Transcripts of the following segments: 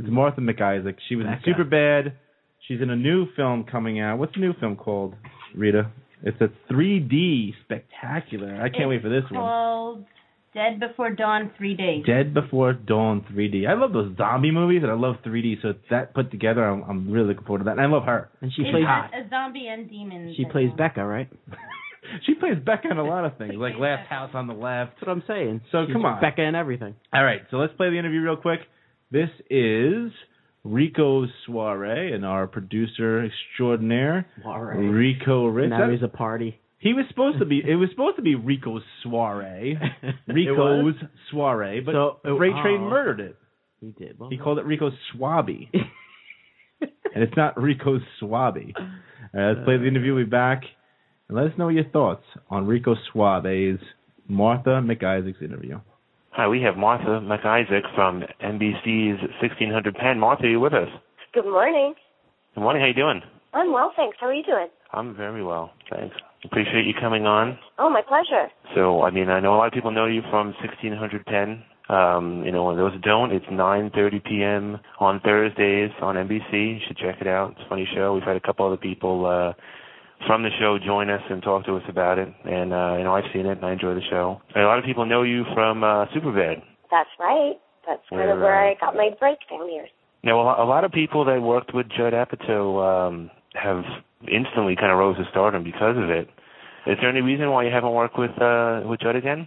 It's Martha McIsaac. She was in Superbad. She's in a new film coming out. What's the new film called, Rita? It's a 3D spectacular. I can't wait for this one. It's called Dead Before Dawn 3D. Dead Before Dawn 3D. I love those zombie movies, and I love 3D. So that put together, I'm really looking forward to that. And I love her. And she plays a zombie and demon. She plays Becca, right? She plays Becca in a lot of things, like Last House on the Left. That's what I'm saying. So come on. Becca and everything. All right, so let's play the interview real quick. This is Rico Soiree and our producer extraordinaire, Rico Ritz. Now he's a party. It was supposed to be Rico's Soiree. Rico's Soiree, but Freight Train murdered it. He did. Well, he called it Rico's Swabby. And it's not Rico's Swabby. All right, let's play the interview. We'll be back. And let us know your thoughts on Rico Suave's Martha McIsaac's interview. Hi, we have Martha McIsaac from NBC's 1600 Penn. Martha, are you with us? Good morning. Good morning. How you doing? I'm well, thanks. How are you doing? I'm very well, thanks. Appreciate you coming on. Oh, my pleasure. So, I know a lot of people know you from 1600 Penn. When those don't, it's 9:30 p.m. on Thursdays on NBC. You should check it out. It's a funny show. We've had a couple other people from the show join us and talk to us about it. And, I've seen it and I enjoy the show. And a lot of people know you from Superbad. That's right. That's kind of where I got my break down here. Now, a lot of people that worked with Judd Apatow have instantly kind of rose to stardom because of it. Is there any reason why you haven't worked with Judd again?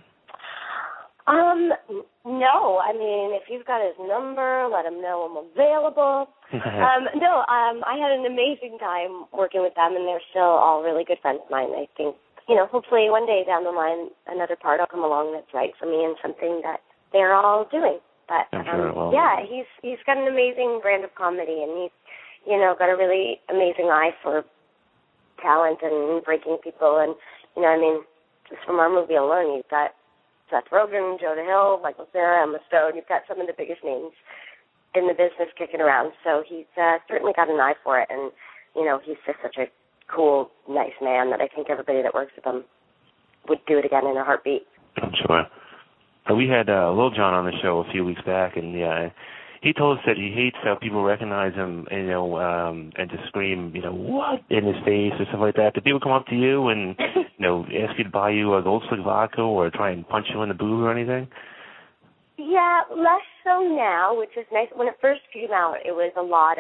No. If you've got his number, let him know I'm available. I had an amazing time working with them, and they're still all really good friends of mine. I think, hopefully one day down the line, another part will come along that's right for me and something that they're all doing. But, I'm sure it will. Yeah, he's got an amazing brand of comedy, and he's, got a really amazing eye for talent and breaking people. And, just from our movie alone, you've got Seth Rogen, Jonah Hill, Michael Cera, Emma Stone. You've got some of the biggest names in the business kicking around. So he's certainly got an eye for it. And, he's just such a cool, nice man that I think everybody that works with him would do it again in a heartbeat. I'm sure. We had Lil Jon on the show a few weeks back, and he told us that he hates how people recognize him, and to scream, what in his face or stuff like that. Did people come up to you and, ask you to buy you a Gold Slick vodka or try and punch you in the boob or anything? Yeah, less so now, which is nice. When it first came out, it was a lot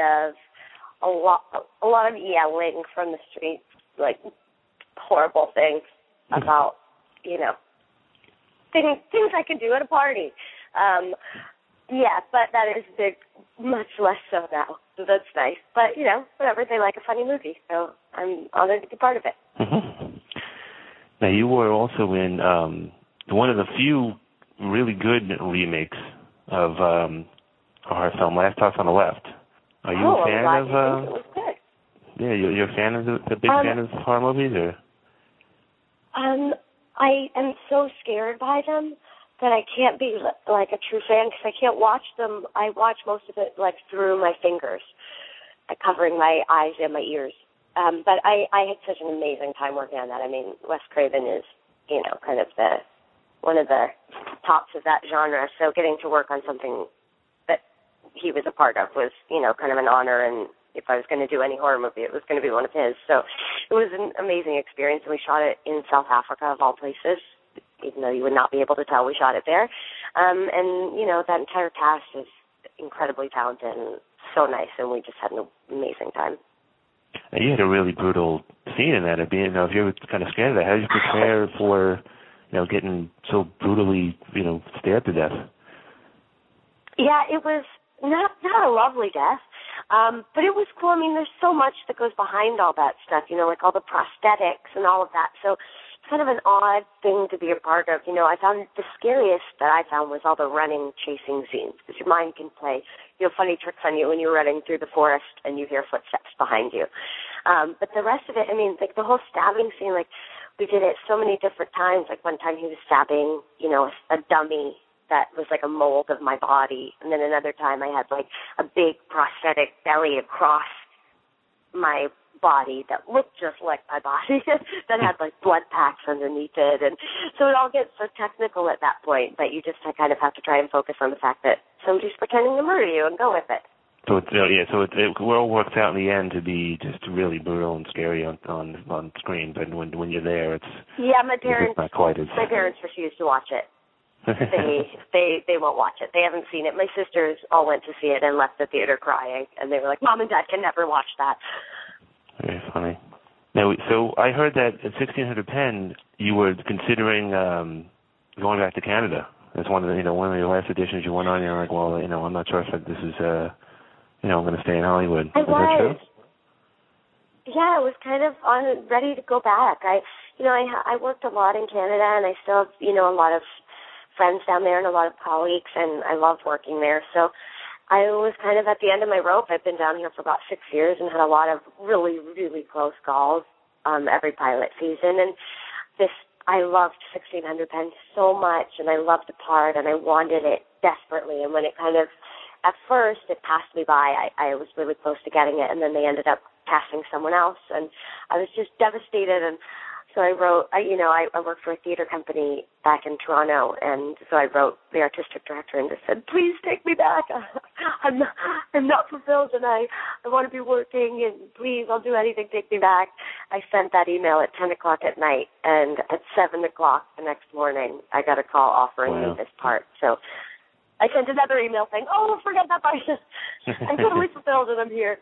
of yelling from the streets, like horrible things about, things I could do at a party. Yeah, but that is much less so now. So that's nice. But, whatever, they like a funny movie, so I'm honored to be part of it. Mm-hmm. Now, you were also in one of the few really good remakes of our film, Last House on the Left. Are you a fan of... it was good. Yeah, you're a fan of the big fan of horror movies, or? I am so scared by them that I can't be like a true fan because I can't watch them. I watch most of it like through my fingers, covering my eyes and my ears. But I had such an amazing time working on that. Wes Craven is, kind of one of the tops of that genre. So getting to work on something that he was a part of was, kind of an honor. And if I was going to do any horror movie, it was going to be one of his. So it was an amazing experience. And we shot it in South Africa, of all places, even though you would not be able to tell we shot it there. And, that entire cast is incredibly talented and so nice. And we just had an amazing time. Now, you had a really brutal scene in that. If you were kind of scared of that, how did you prepare for, getting so brutally, stabbed to death? Yeah, it was not a lovely death, but it was cool. There's so much that goes behind all that stuff, like all the prosthetics and all of that. So it's kind of an odd thing to be a part of. I found the scariest that I found was all the running, chasing scenes, because your mind can play funny tricks on you when you're running through the forest and you hear footsteps behind you. But the rest of it, the whole stabbing scene, we did it so many different times. Like one time he was stabbing, a dummy that was like a mold of my body. And then another time I had like a big prosthetic belly across my body that looked just like my body that had like blood packs underneath it. And so it all gets so technical at that point, but you just kind of have to try and focus on the fact that somebody's pretending to murder you and go with it. So it all works out in the end to be just really brutal and scary on screen, but when you're there, it's it's not quite as. My parents refuse to watch it. They won't watch it. They haven't seen it. My sisters all went to see it and left the theater crying, and they were like, "Mom and Dad can never watch that." Very funny. Now, so I heard that at 1600 Penn, you were considering going back to Canada. That's one of one of your last editions you went on. You're like, well, I'm not sure if this is, I'm going to stay in Hollywood. I Is that true? Yeah, I was kind of ready to go back. I worked a lot in Canada, and I still have, a lot of friends down there and a lot of colleagues, and I love working there. So I was kind of at the end of my rope. I've been down here for about 6 years and had a lot of really, really close calls every pilot season. And I loved 1600 Penn so much, and I loved the part, and I wanted it desperately. And when it kind of, at first, it passed me by, I was really close to getting it, and then they ended up casting someone else, and I was just devastated. And so I wrote, I worked for a theater company back in Toronto, and so I wrote the artistic director and just said, please take me back. I'm not fulfilled, and I want to be working, and please, I'll do anything, take me back. I sent that email at 10 o'clock at night, and at 7 o'clock the next morning, I got a call offering me this part. So I sent another email saying, forget that part. I'm totally fulfilled, and I'm here.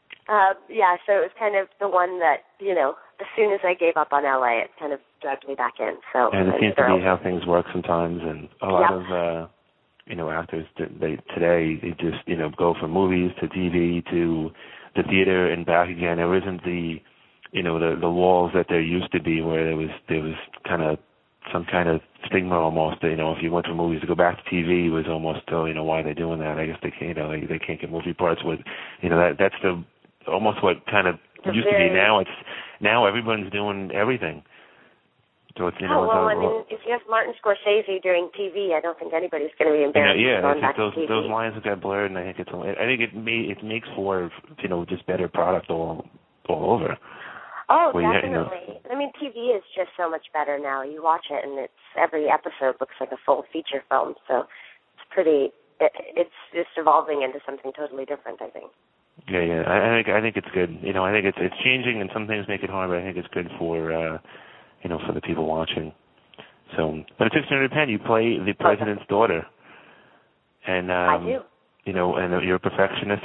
So it was kind of the one that, as soon as I gave up on LA, it kind of dragged me back in. So and it seems to be how things work sometimes, and a lot of actors today they just go from movies to TV to the theater and back again. There isn't the the walls that there used to be, where there was kind of some kind of stigma almost. If you went from movies to go back to TV, it was almost why are they doing that? I guess they can't they can't get movie parts with that's the almost what kind of used to be. Now everyone's doing everything. So it's if you have Martin Scorsese doing TV, I don't think anybody's going to be embarrassed. Those lines have got blurred, and I think it makes for just better product all over. Oh, definitely. TV is just so much better now. You watch it, and every episode looks like a full feature film. So it's pretty. It's just evolving into something totally different, I think. Yeah. I think it's good. I think it's changing, and some things make it hard, but I think it's good for for the people watching. So, but at 1600 Penn, you play the president's daughter, and I do. And you're a perfectionist.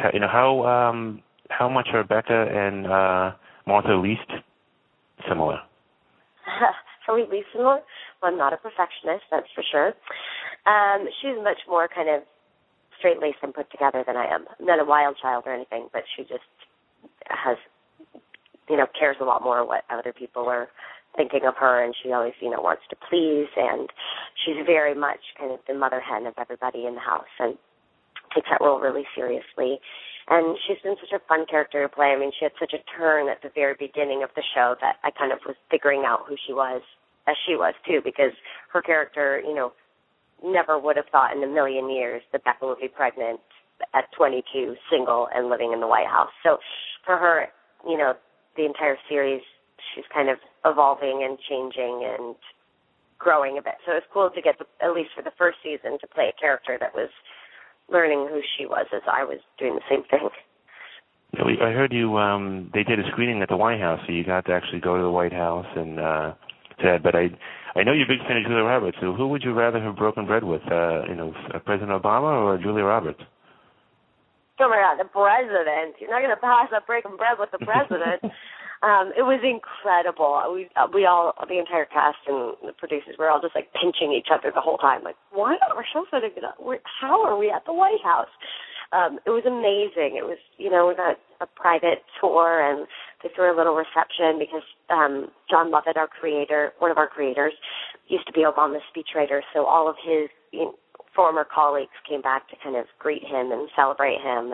How much are Becca and Martha least similar? Are we least similar? Well, I'm not a perfectionist, that's for sure. She's much more kind of straight-laced and put together than I am. I'm not a wild child or anything, but she just has, cares a lot more what other people are thinking of her, and she always, wants to please, and she's very much kind of the mother hen of everybody in the house and takes that role really seriously. And she's been such a fun character to play. She had such a turn at the very beginning of the show that I kind of was figuring out who she was, as she was too, because her character, never would have thought in a million years that Becca would be pregnant at 22, single, and living in the White House. So for her, the entire series, she's kind of evolving and changing and growing a bit. So it's cool to get, at least for the first season, to play a character that was learning who she was as I was doing the same thing. I heard you, they did a screening at the White House, so you got to actually go to the White House and but I know you're a big fan of Julia Roberts, so who would you rather have broken bread with, President Obama or Julia Roberts? Oh my God, the president. You're not going to pass up breaking bread with the president. It was incredible. We all, the entire cast and the producers, were all just like pinching each other the whole time. Like, why are our show footage? How are we at the White House? It was amazing. It was, we got a private tour, and they threw a little reception because John Lovett, our creator, one of our creators, used to be Obama's speechwriter. So all of his former colleagues came back to kind of greet him and celebrate him,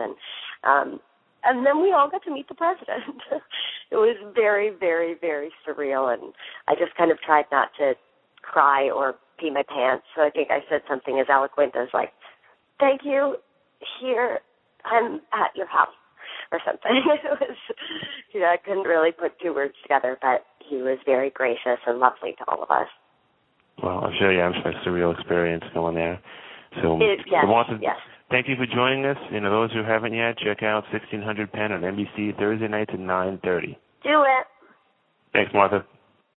and then we all got to meet the president. It was very, very, very surreal, and I just kind of tried not to cry or pee my pants. So I think I said something as eloquent as like, "Thank you, here, I'm at your house," or something. It was, I couldn't really put two words together, but he was very gracious and lovely to all of us. Well, I'm sure, it's a surreal experience going there. So yes. Thank you for joining us. Those who haven't yet, check out 1600 Penn on NBC Thursday nights at 9:30. Do it. Thanks, Martha.